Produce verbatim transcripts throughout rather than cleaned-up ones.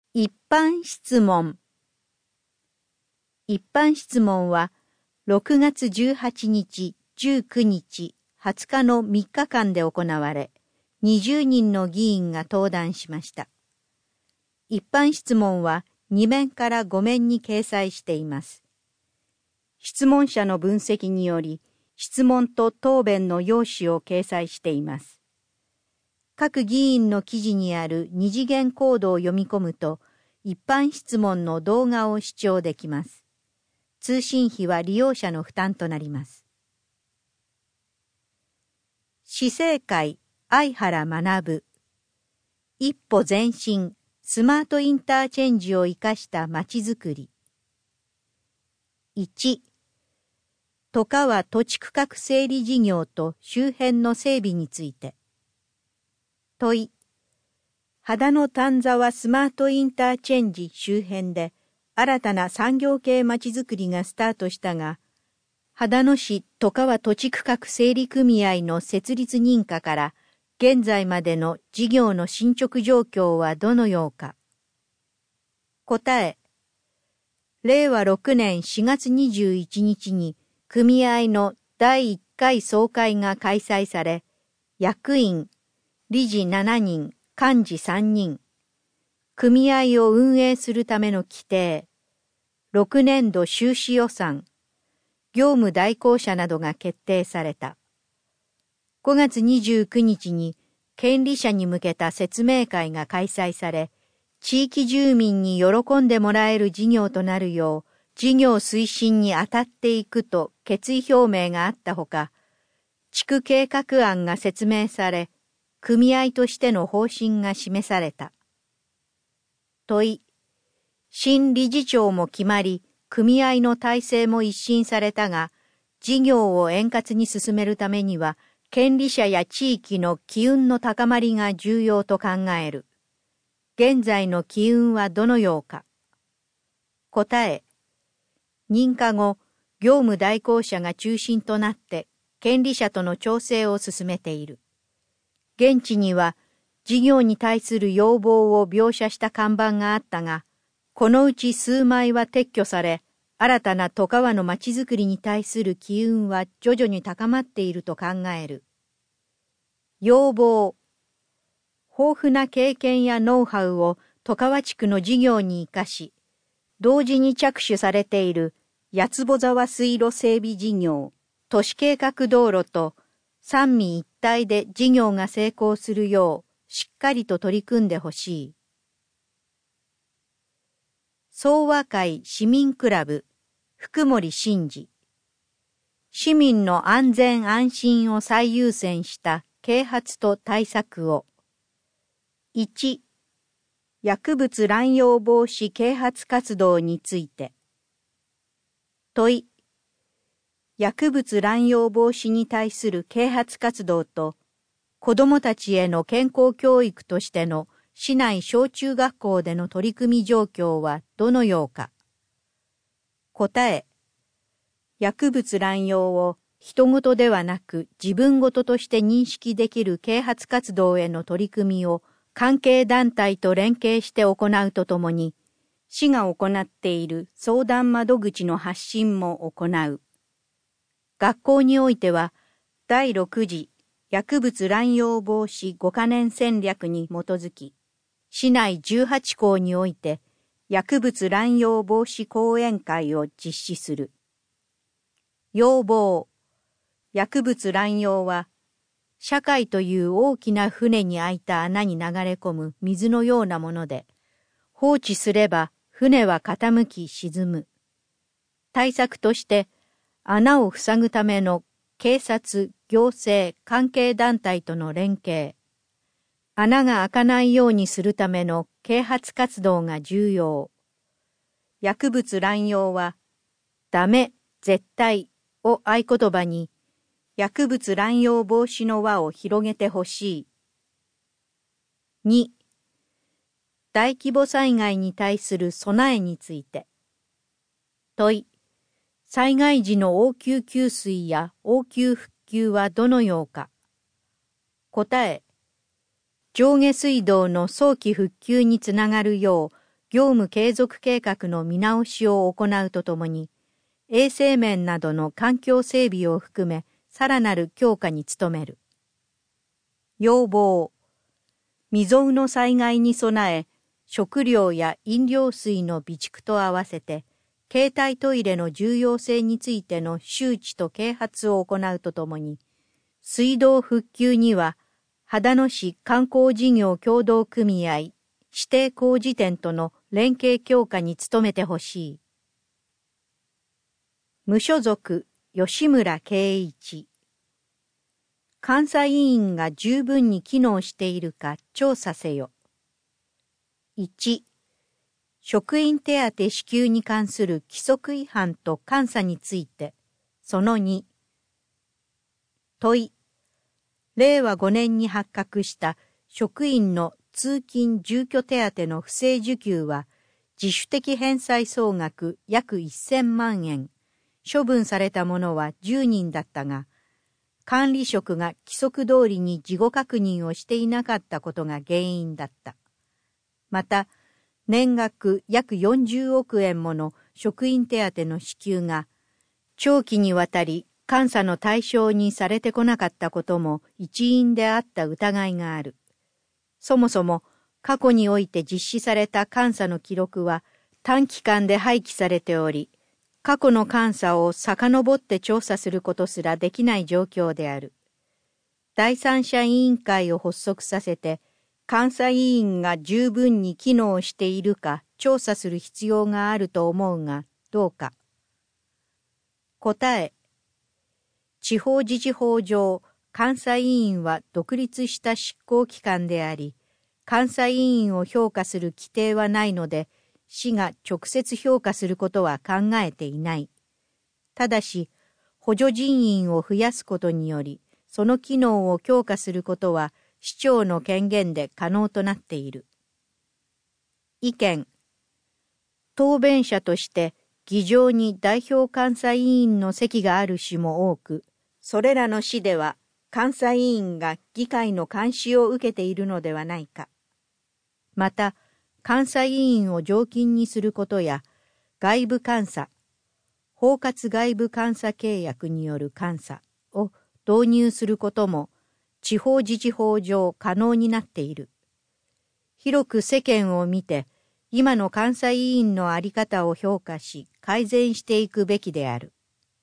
一般質問。一般質問はろくがつじゅうはちにち、じゅうくにち、はつかのみっかかんで行われ、にじゅうにんの議員が登壇しました。一般質問はにめんからごめんに掲載しています。質問者の分析により、質問と答弁の要旨を掲載しています。各議員の記事にある二次元コードを読み込むと、一般質問の動画を視聴できます。通信費は利用者の負担となります。市政会相原学。一歩前進、スマートインターチェンジを生かしたまちづくり。いち、外川土地区画整理事業と周辺の整備について。問い、秦野丹沢スマートインターチェンジ周辺で新たな産業系まちづくりがスタートしたが、秦野市外川土地区画整理組合の設立認可から現在までの事業の進捗状況はどのようか。答え、れいわろくねんしがつにじゅういちにちに組合のだいいっかい総会が開催され、役員、理事しちにん、幹事さんにん、組合を運営するための規定、ろくねんど収支予算、業務代行者などが決定された。ごがつにじゅうくにちに権利者に向けた説明会が開催され、地域住民に喜んでもらえる事業となるよう、事業推進に当たっていくと決意表明があったほか、地区計画案が説明され、組合としての方針が示された。問い、新理事長も決まり、組合の体制も一新されたが、事業を円滑に進めるためには、権利者や地域の機運の高まりが重要と考える。現在の機運はどのようか。答え、認可後、業務代行者が中心となって、権利者との調整を進めている。現地には、事業に対する要望を描写した看板があったが、このうち数枚は撤去され、新たな外川のまちづくりに対する機運は徐々に高まっていると考える。要望。豊富な経験やノウハウを外川地区の事業に生かし、同時に着手されている八坪沢水路整備事業、都市計画道路と三位一体で事業が成功するようしっかりと取り組んでほしい。総和会市民クラブ、福森真二。市民の安全安心を最優先した啓発と対策を。いち、薬物乱用防止啓発活動について。問い、薬物乱用防止に対する啓発活動と、子どもたちへの健康教育としての市内小中学校での取り組み状況はどのようか。答え、薬物乱用を人事ではなく自分事として認識できる啓発活動への取り組みを関係団体と連携して行うとともに、市が行っている相談窓口の発信も行う。学校においては、だいろくじ薬物乱用防止ごかねん戦略に基づき、市内じゅうはちこうにおいて薬物乱用防止講演会を実施する。要望。薬物乱用は、社会という大きな船に開いた穴に流れ込む水のようなもので、放置すれば船は傾き沈む。対策として、穴を塞ぐための警察、行政、関係団体との連携、穴が開かないようにするための啓発活動が重要。薬物乱用は、ダメ、絶対を合言葉に、薬物乱用防止の輪を広げてほしい。に、大規模災害に対する備えについて。問い、災害時の応急給水や応急復旧はどのようか。答え、上下水道の早期復旧につながるよう業務継続計画の見直しを行うとともに、衛生面などの環境整備を含め、さらなる強化に努める。要望。未曾有の災害に備え、食料や飲料水の備蓄と合わせて、携帯トイレの重要性についての周知と啓発を行うとともに、水道復旧には、秦野市観光事業協同組合、指定工事店との連携強化に努めてほしい。無所属、吉村圭一。監査委員が十分に機能しているか調査せよ。いち、職員手当支給に関する規則違反と監査について。そのに、問い。れいわごねんに発覚した職員の通勤住居手当の不正受給は、自主的返済総額約せんまんえん、処分された者はじゅうにんだったが、管理職が規則通りに事後確認をしていなかったことが原因だった。また、年額約よんじゅうおくえんもの職員手当の支給が、長期にわたり監査の対象にされてこなかったことも一因であった疑いがある。そもそも、過去において実施された監査の記録は短期間で廃棄されており、過去の監査を遡って調査することすらできない状況である。第三者委員会を発足させて、監査委員が十分に機能しているか調査する必要があると思うが、どうか。答え。地方自治法上、監査委員は独立した執行機関であり、監査委員を評価する規定はないので、市が直接評価することは考えていない。ただし、補助人員を増やすことにより、その機能を強化することは市長の権限で可能となっている。意見。答弁者として、議場に代表監査委員の席がある市も多く、それらの市では監査委員が議会の監視を受けているのではないか。また、監査委員を常勤にすることや、外部監査、包括外部監査契約による監査を導入することも、地方自治法上可能になっている。広く世間を見て、今の監査委員の在り方を評価し、改善していくべきである。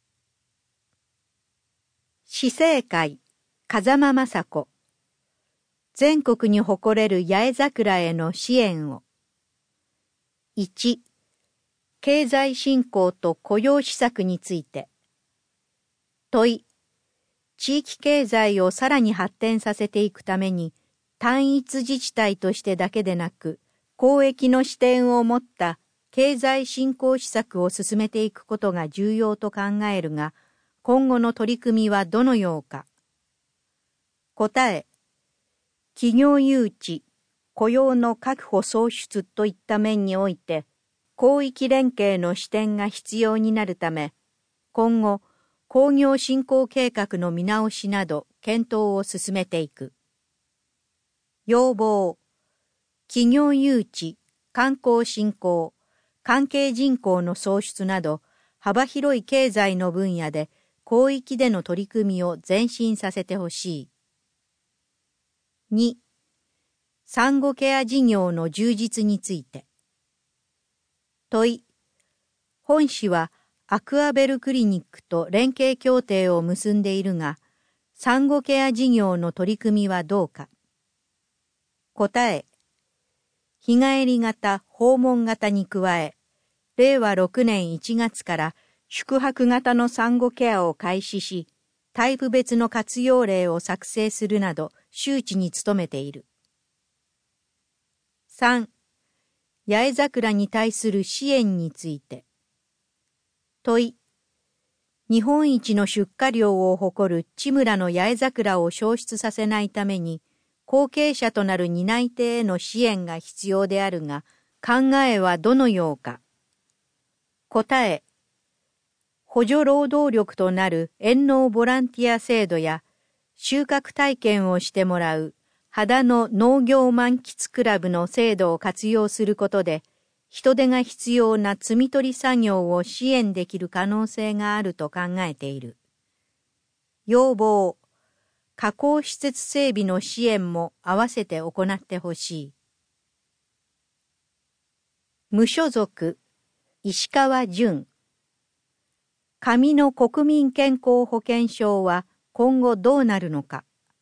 市政会、風間雅子。全国に誇れる八重桜への支援を。いち、経済振興と雇用施策について。問い、地域経済をさらに発展させていくために、単一自治体としてだけでなく、公益の視点を持った経済振興施策を進めていくことが重要と考えるが、今後の取り組みはどのようか。答え、企業誘致、雇用の確保創出といった面において、広域連携の視点が必要になるため、今後、工業振興計画の見直しなど検討を進めていく。要望、企業誘致、観光振興、関係人口の創出など、幅広い経済の分野で広域での取り組みを前進させてほしい。に、産後ケア事業の充実について。問い、本市はアクアベルクリニックと連携協定を結んでいるが、産後ケア事業の取り組みはどうか。答え、日帰り型、訪問型に加え、れいわろくねんいちがつから宿泊型の産後ケアを開始し、タイプ別の活用例を作成するなど周知に努めている。さん、八重桜に対する支援について。問い、日本一の出荷量を誇る千村の八重桜を消失させないために、後継者となる担い手への支援が必要であるが、考えはどのようか。答え、補助労働力となる遠農ボランティア制度や、収穫体験をしてもらう秦野農業満喫クラブの制度を活用することで、 人手が必要な摘み取り作業を支援できる可能性があると考えている。要望、加工施設整備の支援も合わせて行ってほしい。無所属、石川淳。紙の国民健康保険証は今後どうなるのか。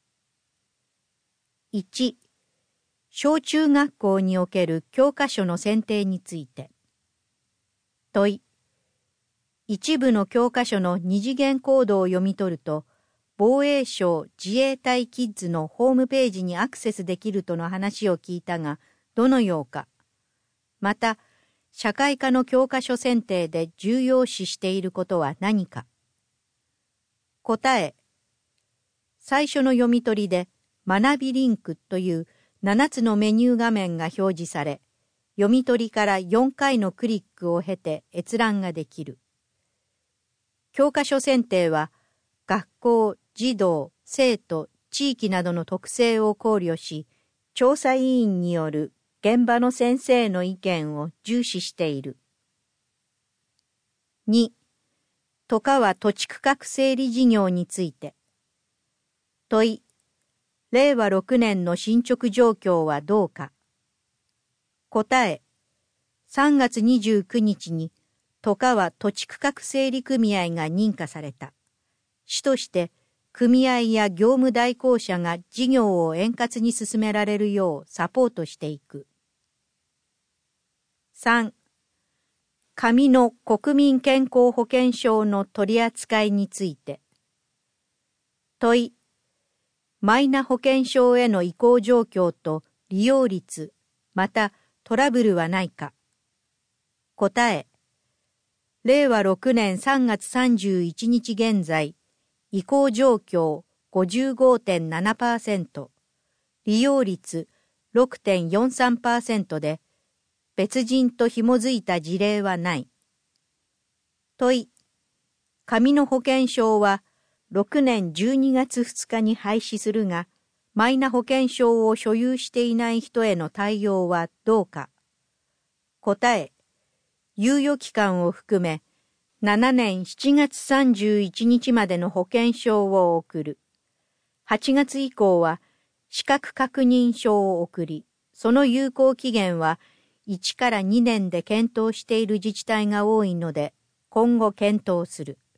いち、小中学校における教科書の選定について。問い。一部の教科書の二次元コードを読み取ると、防衛省自衛隊キッズのホームページにアクセスできるとの話を聞いたが、どのようか。また、社会科の教科書選定で重要視していることは何か。答え。最初の読み取りで、学びリンクというななつのメニュー画面が表示され、読み取りからよんかいのクリックを経て閲覧ができる。教科書選定は、学校、児童、生徒、地域などの特性を考慮し、調査委員による現場の先生の意見を重視している。に、都川土地区画整理事業について。問い、れいわろくねんの進捗状況はどうか。答え、さんがつにじゅうくにちに都川土地区画整理組合が認可された。主として組合や業務代行者が事業を円滑に進められるようサポートしていく。さん、紙の国民健康保険証の取り扱いについて。問い、マイナ保険証への移行状況と利用率、またトラブルはないか。答え、れいわろくねんさんがつさんじゅういちにち現在、移行状況 ごじゅうごてんななパーセント、利用率 ろくてんよんさんパーセント で、別人と紐づいた事例はない。問い、紙の保険証はろくねんじゅうにがつふつかに廃止するが、マイナ保険証を所有していない人への対応はどうか。答え、猶予期間を含め、ななねんしちがつさんじゅういちにちまでの保険証を送る。はちがつ以降は資格確認書を送り、その有効期限はいちからにねんで検討している自治体が多いので、今後検討する。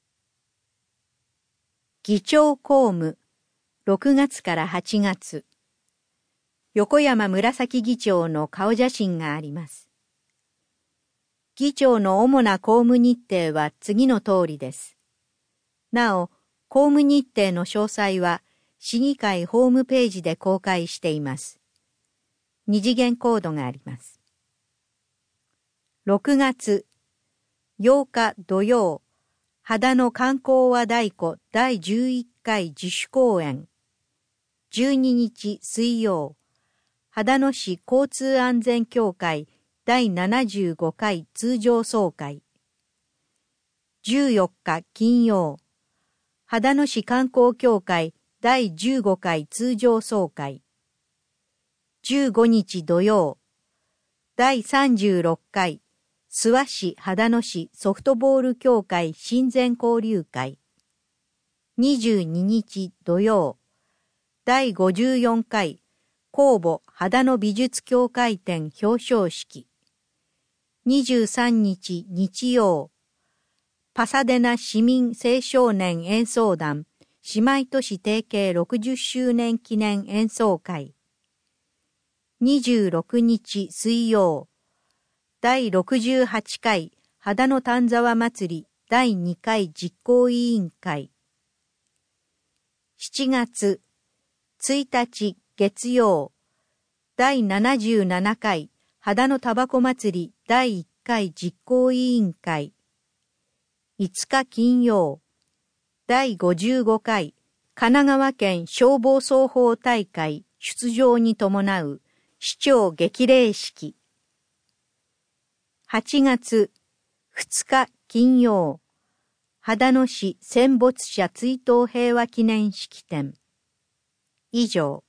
議長公務、ろくがつからはちがつ。横山紫議長の顔写真があります。議長の主な公務日程は次の通りです。なお、公務日程の詳細は市議会ホームページで公開しています。二次元コードがあります。ろくがつようか土曜、秦野観光和太鼓だいじゅういっかい自主公演。じゅうににち水曜、秦野市交通安全協会だいななじゅうごかい通常総会。じゅうよっか金曜、秦野市観光協会だいじゅうごかい通常総会。じゅうごにち土曜、だいさんじゅうろっかい諏訪市秦野市ソフトボール協会親善交流会。にじゅうににち土曜、だいごじゅうよんかい公募秦野美術協会展表彰式。にじゅうさんにち日曜、パサデナ市民青少年演奏団姉妹都市提携ろくじゅっしゅうねん記念演奏会。にじゅうろくにち水曜、だいろくじゅうはちかい秦野丹沢祭りだいにかい実行委員会。しちがつついたち月曜、だいななじゅうななかい秦野たばこ祭りだいいっかい実行委員会。いつか金曜、だいごじゅうごかい神奈川県消防操法大会出場に伴う市長激励式。はちがつふつか金曜、秦野市戦没者追悼平和記念式典。以上。